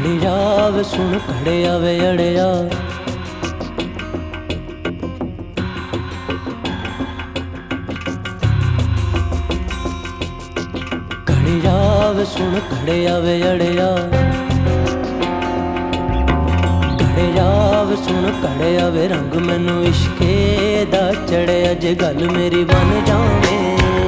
ਘੜੇ ਜਾਵੇ ਸੁਣ ਘੜੇ ਆਵੇ ਅੜਿਆ ਘੜੇ ਜਾਵੇ ਸੁਣ ਘੜੇ ਆਵੇ ਅੜਿਆ ਘੜੇ ਜਾਵੇ ਸੁਣ ਘੜੇ ਆਵੇ ਰੰਗ ਮੈਨੂੰ ਇਸ਼ਕੇ ਦਾ ਚੜਿਆ ਜੇ ਗੱਲ ਮੇਰੀ ਬਣ ਜਾਵੇ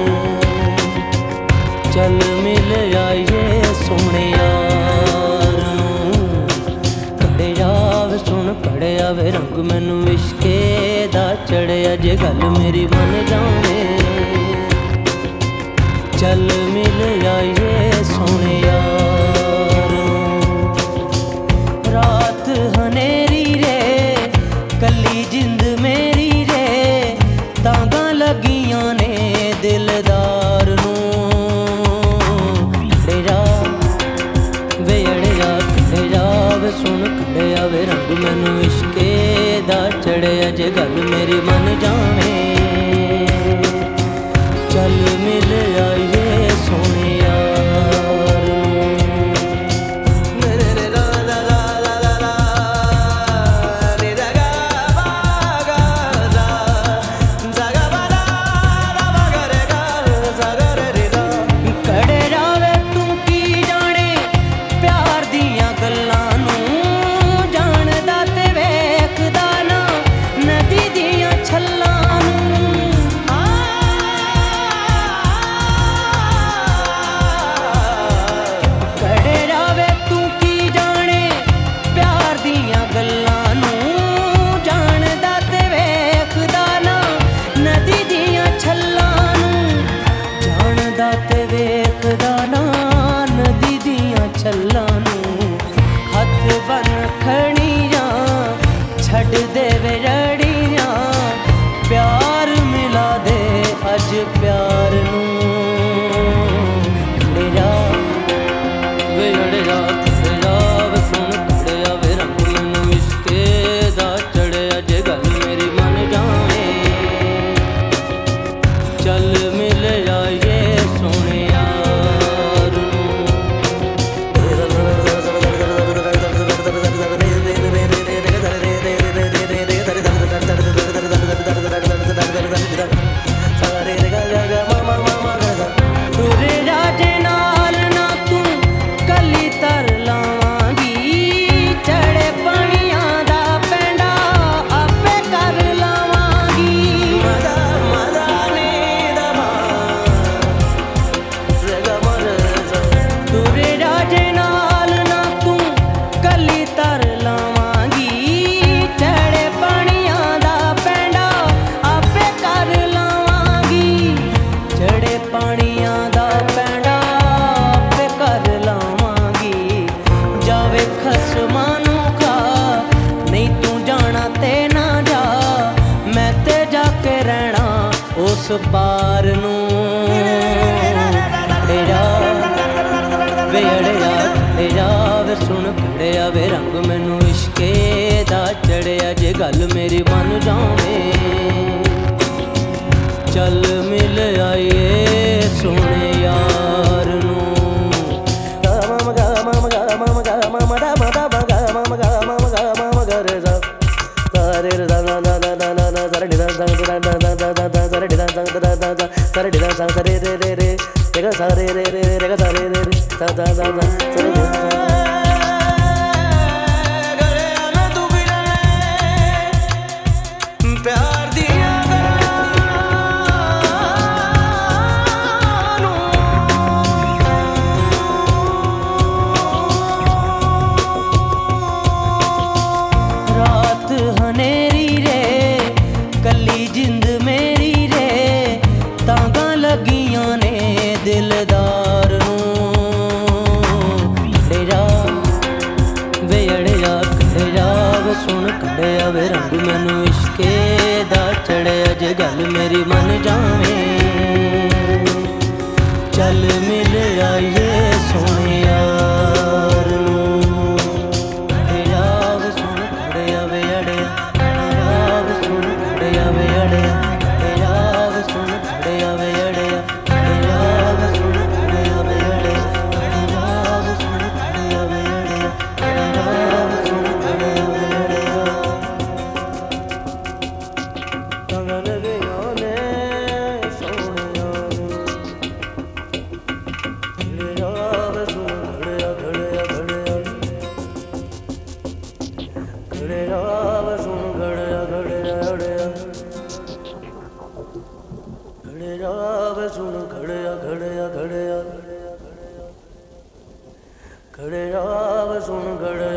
ਚੱਲ ਮਿਲ ਆਈਏ ਸੋਹਣੇ ਯਾਰ ਨੂੰ ਘੜੇ ਜਾਵੇ ਸੁਣ ਘੜੇ ਆਵੇ ਰੰਗ ਮੈਨੂੰ ਇਸ਼ਕੇ ਦਾ ਚੜਿਆ ਜੇ ਗੱਲ ਮੇਰੀ ਬਣ ਜਾਵੇ ਚੱਲ ਮਿਲ ਆਈਏ ਸੋਹਣੇ ਯਾਰ ਨੂੰ ਰਾਤ ਹਨੇਰੀ ਰੇ ਕੱਲੀ ਜਿੰਦ ਮੇਰੀ ਰੇ ਤਾਂਗਾ ਲੱਗੀਆਂ ਨੇ ਦਿਲਦਾਰ ਨੂੰ ਸੁਣ ਘੜੇ ਆਵੇ ਰੰਗ ਮੈਨੂੰ ਇਸ਼ਕੇ ਦਾ ਚੜਿਆ ਜੇ ਗੱਲ ਮੇਰੀ ਮੰਨ ਜਾਵੇ ਚੱਲ ਮਿਲ ਆਈਏ ਸੋਹਣੇ ਯਾਰ ਨੂੰ ਘੜੇ ਜਾਵੇ ਤੂੰ ਕੀ ਜਾਣੇ ਪਿਆਰ ਦੀਆਂ ਗੱਲਾਂ ਹੱਥ ਬਨ ਖੜੀਆਂ ਛੱਡ ਦੇ ਵੇ ਰੜੀਆਂ ਪਿਆਰ ਮਿਲਾ ਦੇ ਅੱਜ ਪਿਆਰ ਨੂੰ ਘੜੇ ਜਾ ਵੇ ਘੜੇ ਜਾ ਘੜੇ ਜਾਵੇ ਸੁਣ ਘੜੇ ਆਵੇ ਰੰਗ ਮੈਨੂੰ ਇਸ਼ਕੇ ਦਾ ਚੜਿਆ ਜੇ ਗੱਲ ਮੇਰੀ ਮੰਨ ਜਾਵੇ ਚੱਲ ਮਿਲ ਆਈਏ ਸੋਹਣੇ ਯਾਰ ਨੂੰ ਤੁਰੇ ਰਾਜੇ ਨਾਲ ਨਾ ਤੂੰ ਕੱਲੀ ਤਰ ਲਾਵਾਂਗੀ ਚੜੇ ਪਾਣੀਆਂ ਦਾ ਪੈਂਡਾ ਆਪੇ ਕਰ ਲਾਵਾਂਗੀ ਤੁਰੇ ਰਾਜੇ ਨਾਲ ਨਾ ਤੂੰ ਕੱਲੀ ਤਰ ਲਾਵਾਂਗੀ ਚੜੇ ਪਾਣੀਆਂ ਦਾ ਪੈਂਡਾ ਆਪੇ ਕਰ ਲਾਵਾਂਗੀ ਚੜੇ ਪਾਣੀਆਂ ਦਾ ਪੈਂਡਾ ਆਪੇ ਕਰ ਲਾਵਾਂਗੀ ਜਾਵੇ ਖਸਮਾਂ ਨੂੰ ਖਾ ਨਹੀਂ ਤੂੰ ਜਾਣਾ ਤੇ ਨਾ ਜਾ ਮੈਂ ਤੇ ਜਾ ਕੇ ਰਹਿਣਾ ਉਸ ਪਾਰ ਨੂੰ ਘੜੇ ਜਾ ਵੇ ਅੜਿਆ ਘੜੇ ਜਾਵੇ ਸੁਣ ਘੜੇ ਆਵੇ ਰੰਗ ਮੈਨੂੰ ਇਸ਼ਕੇ ਦਾ ਚੜਿਆ ਜੇ ਗੱਲ ਮੇਰੀ ਬਣ ਜਾਵੇ ਚੱਲ ਮਿਲ ਆਈਏ ਸੋਹਣੇ ਯਾਰ ਨੂੰ ਪਿਆਰ ਦੀਆਂ ਰਾਤ ਹਨੇਰੀ ਰੇ ਕੱਲੀ ਜਿੰਦ ਮੇਰੀ ਰੇ ਤਾਂਗਾ ਲੱਗੀਆਂ ਨੇ ਦਿਲਦਾਰ ਨੂੰ ਘੜੇ ਜਾ ਵੇ ਅੜਿਆ ਘੜੇ ਜਾਵੇ ਸੁਣ ਘੜੇ ਆਵੇ ਰੰਗ ਮੈਨੂੰ ਇਸ਼ਕੇ ਦਾ ਚੜਿਆ ਜੇ ਗੱਲ ਮੇਰੀ ਮੰਨ ਜਾਵੇ ਚੱਲ ਮਿਲ ਆਈਏ ਸੋਹਣੇ ਯਾਰ ਨੂੰ ਘੜੇ ਜਾਵੇ ਸੁਣ ਘੜੇ ਆਵੇ ਅੜਿਆ ਘੜੇ ਜਾਵੇ ਸੁਣ ਘੜੇ ਆਵੇ ਅੜਿਆ ਘੜੇ ਜਾਵੇ ਸੁਣ ਘੜੇ ਆਵੇ ਅੜਿਆ ਘੜੇ ਜਾਵੇ ਸੁਣ ਘੜੇ ਆਵੇ ਅੜਿਆ ਘੜੇ ਜਾਵੇ ਸੁਣ ਘੜੇ ਆਵੇ ਅੜਿਆ ਘੜਿਆ ਵੇ ਸੁਣ ਘੜਿਆ ਘੜਿਆ ਘੜਿਆ ਘੜਿਆ ਵੇ ਸੁਣ ਘੜਿਆ